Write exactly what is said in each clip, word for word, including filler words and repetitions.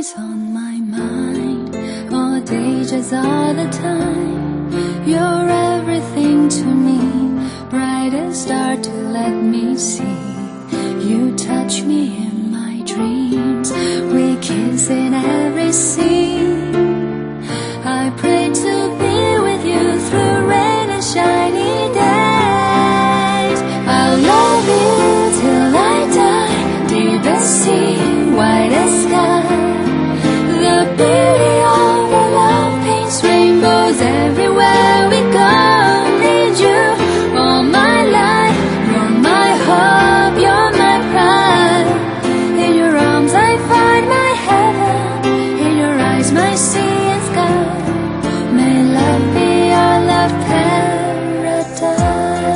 always on my mind, all day, just all the time. You're everything to me, brightest star to let me see. You touch me in my dreams, we kiss in every scene. I pray to be with you through rain and shiny days. I'll love you till I die, deepest sea, widest sky. The beauty of our love paints rainbows everywhere we go. Need you all my life, you're my hope, you're my pride. In your arms I find my heaven, in your eyes my sea and sky. May love be our love paradise.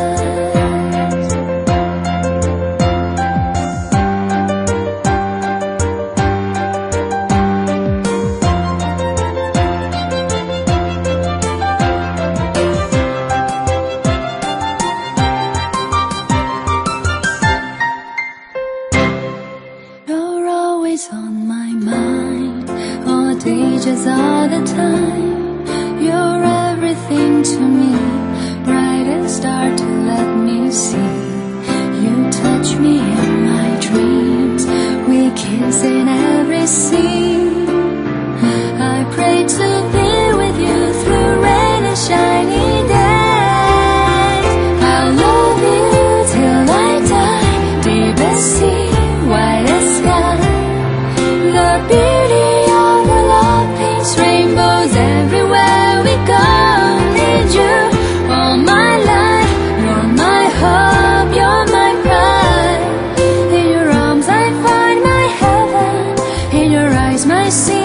You're always on my mind, all day, just all the time. You're everything to me, brightest star to let me see. You touch me in my dreams, we kiss in every scene. I pray to be with you through rain and shiny days. I'll love you till I die, deepest sea, widest sky. The beauty of our love paints rainbows everywhere we go. Need you all my life, you're my hope, you're my pride. In your arms I find my heaven, in your eyes my sea